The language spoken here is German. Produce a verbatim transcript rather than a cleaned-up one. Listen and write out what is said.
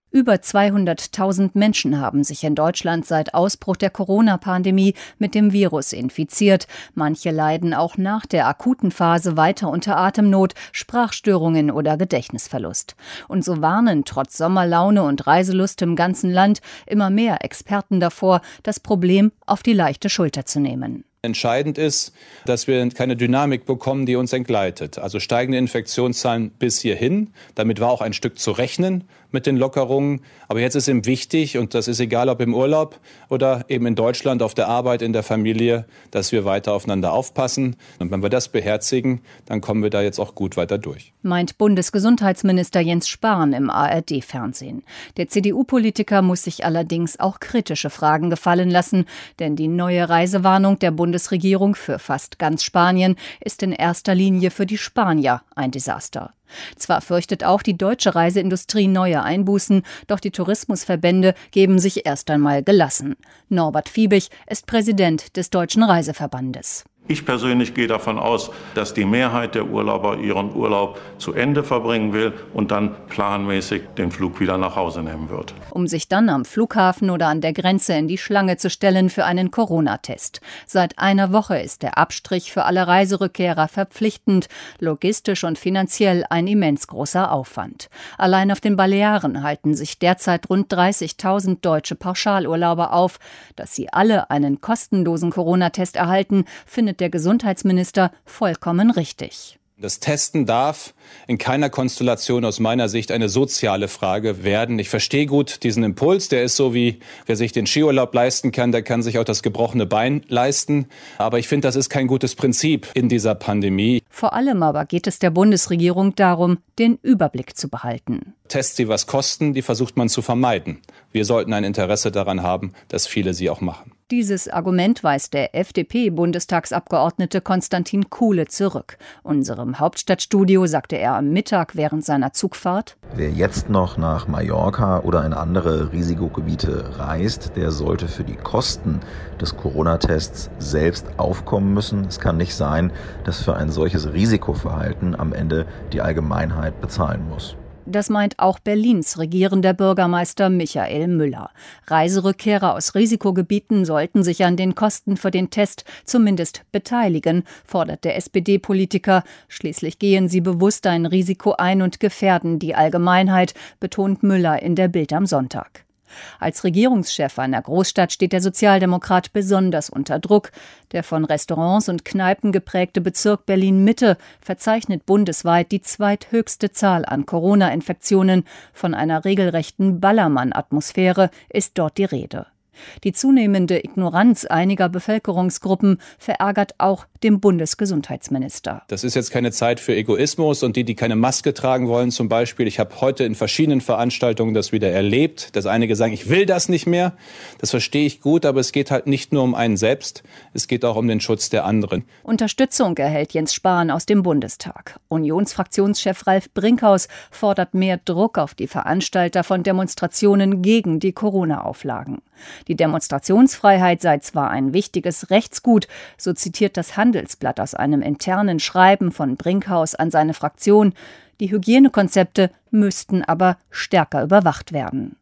Über zweihunderttausend Menschen haben sich in Deutschland seit Ausbruch der Corona-Pandemie mit dem Virus infiziert. Manche leiden auch nach der akuten Phase weiter unter Atemnot, Sprachstörungen oder Gedächtnisverlust. Und so warnen trotz Sommerlaune und Reiselust im ganzen Land immer mehr Experten davor, das Problem auf die leichte Schulter zu nehmen. Entscheidend ist, dass wir keine Dynamik bekommen, die uns entgleitet. Also steigende Infektionszahlen bis hierhin. Damit war auch ein Stück zu rechnen mit den Lockerungen. Aber jetzt ist eben wichtig, und das ist egal, ob im Urlaub oder eben in Deutschland, auf der Arbeit, in der Familie, dass wir weiter aufeinander aufpassen. Und wenn wir das beherzigen, dann kommen wir da jetzt auch gut weiter durch. Meint Bundesgesundheitsminister Jens Spahn im A R D-Fernsehen. Der C D U-Politiker muss sich allerdings auch kritische Fragen gefallen lassen, denn die neue Reisewarnung der Bundesregierung für fast ganz Spanien ist in erster Linie für die Spanier ein Desaster. Zwar fürchtet auch die deutsche Reiseindustrie neue Einbußen, doch die Tourismusverbände geben sich erst einmal gelassen. Norbert Fiebig ist Präsident des Deutschen Reiseverbandes. Ich persönlich gehe davon aus, dass die Mehrheit der Urlauber ihren Urlaub zu Ende verbringen will und dann planmäßig den Flug wieder nach Hause nehmen wird. Um sich dann am Flughafen oder an der Grenze in die Schlange zu stellen für einen Corona-Test. Seit einer Woche ist der Abstrich für alle Reiserückkehrer verpflichtend, logistisch und finanziell ein immens großer Aufwand. Allein auf den Balearen halten sich derzeit rund dreißigtausend deutsche Pauschalurlauber auf. Dass sie alle einen kostenlosen Corona-Test erhalten, findet der Gesundheitsminister vollkommen richtig. Das Testen darf in keiner Konstellation aus meiner Sicht eine soziale Frage werden. Ich verstehe gut diesen Impuls, der ist so wie, wer sich den Skiurlaub leisten kann, der kann sich auch das gebrochene Bein leisten. Aber ich finde, das ist kein gutes Prinzip in dieser Pandemie. Vor allem aber geht es der Bundesregierung darum, den Überblick zu behalten. Tests, die was kosten, die versucht man zu vermeiden. Wir sollten ein Interesse daran haben, dass viele sie auch machen. Dieses Argument weist der F D P-Bundestagsabgeordnete Konstantin Kuhle zurück. Unserem Hauptstadtstudio sagte er am Mittag während seiner Zugfahrt: Wer jetzt noch nach Mallorca oder in andere Risikogebiete reist, der sollte für die Kosten des Corona-Tests selbst aufkommen müssen. Es kann nicht sein, dass für ein solches Risikoverhalten am Ende die Allgemeinheit bezahlen muss. Das meint auch Berlins regierender Bürgermeister Michael Müller. Reiserückkehrer aus Risikogebieten sollten sich an den Kosten für den Test zumindest beteiligen, fordert der S P D-Politiker. Schließlich gehen sie bewusst ein Risiko ein und gefährden die Allgemeinheit, betont Müller in der Bild am Sonntag. Als Regierungschef einer Großstadt steht der Sozialdemokrat besonders unter Druck. Der von Restaurants und Kneipen geprägte Bezirk Berlin-Mitte verzeichnet bundesweit die zweithöchste Zahl an Corona-Infektionen. Von einer regelrechten Ballermann-Atmosphäre ist dort die Rede. Die zunehmende Ignoranz einiger Bevölkerungsgruppen verärgert auch den Bundesgesundheitsminister. Das ist jetzt keine Zeit für Egoismus und die, die keine Maske tragen wollen zum Beispiel. Ich habe heute in verschiedenen Veranstaltungen das wieder erlebt, dass einige sagen, ich will das nicht mehr. Das verstehe ich gut, aber es geht halt nicht nur um einen selbst, es geht auch um den Schutz der anderen. Unterstützung erhält Jens Spahn aus dem Bundestag. Unionsfraktionschef Ralf Brinkhaus fordert mehr Druck auf die Veranstalter von Demonstrationen gegen die Corona-Auflagen. Die Demonstrationsfreiheit sei zwar ein wichtiges Rechtsgut, so zitiert das Handelsblatt aus einem internen Schreiben von Brinkhaus an seine Fraktion. Die Hygienekonzepte müssten aber stärker überwacht werden.